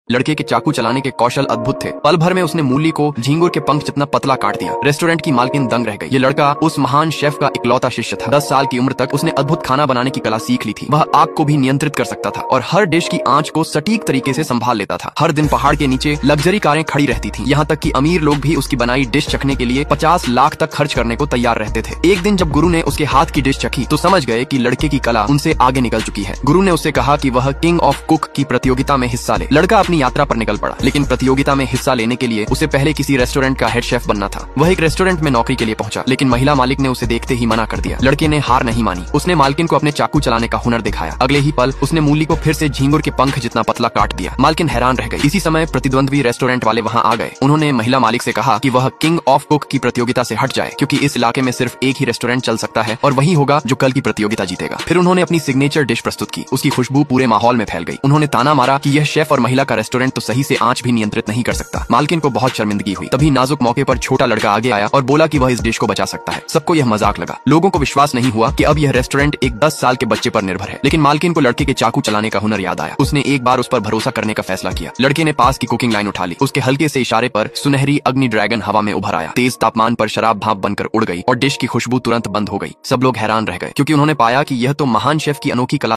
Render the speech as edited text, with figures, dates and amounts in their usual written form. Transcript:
लड़के के चाकू चलाने के कौशल अद्भुत थे। पल भर में उसने मूली को झींगुर के पंख जितना पतला काट दिया। रेस्टोरेंट की मालकिन दंग रह गई। ये लड़का उस महान शेफ का इकलौता शिष्य था। 10 साल की उम्र तक उसने अद्भुत खाना बनाने की कला सीख ली थी। वह आग को भी नियंत्रित कर सकता था और हर डिश की आंच को सटीक तरीके से संभाल लेता था। हर दिन पहाड़ के नीचे लग्जरी कारें खड़ी रहती थी। यहाँ तक कि अमीर लोग भी उसकी बनाई डिश चखने के लिए 50 लाख तक खर्च करने को तैयार रहते थे। एक दिन जब गुरु ने उसके हाथ की डिश चखी तो समझ गए कि लड़के की कला उनसे आगे निकल चुकी है। गुरु ने उससे कहा कि वह किंग ऑफ कुक की प्रतियोगिता में हिस्सा ले। लड़का अपनी यात्रा पर निकल पड़ा, लेकिन प्रतियोगिता में हिस्सा लेने के लिए उसे पहले किसी रेस्टोरेंट का हेड शेफ बनना था। वह एक रेस्टोरेंट में नौकरी के लिए पहुंचा, लेकिन महिला मालिक ने उसे देखते ही मना कर दिया। लड़के ने हार नहीं मानी। उसने मालकिन को अपने चाकू चलाने का हुनर दिखाया। अगले ही पल उसने मूली को फिर से झींगुर के पंख जितना पतला काट दिया। मालकिन हैरान रह गई। इसी समय प्रतिद्वंद्वी रेस्टोरेंट वाले वहां आ गए। उन्होंने महिला मालिक से कहा कि वह किंग ऑफ कुक की प्रतियोगिता से हट जाए, क्योंकि इस इलाके में सिर्फ एक ही रेस्टोरेंट चल सकता है और वही होगा जो कल की प्रतियोगिता जीतेगा। फिर उन्होंने अपनी सिग्नेचर डिश प्रस्तुत की। उसकी खुशबू पूरे माहौल में फैल गई। उन्होंने ताना मारा कि यह शेफ और महिला का रेस्टोरेंट तो सही से आंच भी नियंत्रित नहीं कर सकता। मालकिन को बहुत शर्मिंदगी हुई। तभी नाजुक मौके पर छोटा लड़का आगे आया और बोला कि वह इस डिश को बचा सकता है। सबको यह मजाक लगा। लोगों को विश्वास नहीं हुआ कि अब यह रेस्टोरेंट एक 10 साल के बच्चे पर निर्भर है। लेकिन मालकिन को लड़के के चाकू चलाने का हुनर याद आया। उसने एक बार उस पर भरोसा करने का फैसला किया। लड़के ने पास की कुकिंग लाइन उठा ली। उसके हल्के से इशारे पर सुनहरी अग्नि ड्रैगन हवा में उभर आया। तेज तापमान पर शराब भाप बनकर उड़ गई और डिश की खुशबू तुरंत बंद हो गई। सब लोग हैरान रह गए, क्योंकि उन्होंने पाया कि यह तो महान शेफ की अनोखी कला